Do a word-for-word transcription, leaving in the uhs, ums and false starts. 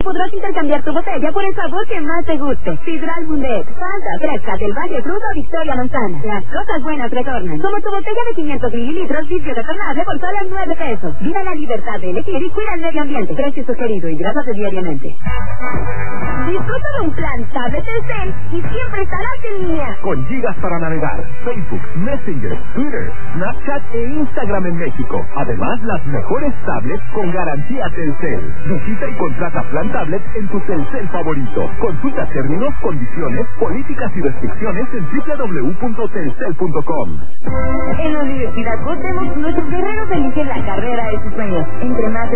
podrás intercambiar tu botella por el sabor que más te guste. Sidral Mundet, Fanta, Fresca, del Valle Fruto, Victoria Manzana. Las cosas buenas retornan. Como tu botella de quinientos mililitros, vidrio retornable por solo nueve pesos. Viva la libertad de elegir y cuida el medio ambiente. Precio sugerido, hidrátate diariamente. Disfruta de un plan tablet Telcel y siempre estarás en línea. Con gigas para navegar, Facebook, Messenger, Twitter, Snapchat e Instagram en México. Además, las mejores tablets con garantía Telcel. Visita y contrata plan tablet en tu Telcel favorito. Consulta términos, condiciones, políticas y restricciones en doble u doble u doble u punto telcel punto com. En la Universidad Cuauhtémoc, nuestros guerreros eligen la carrera de sus sueños. Entre más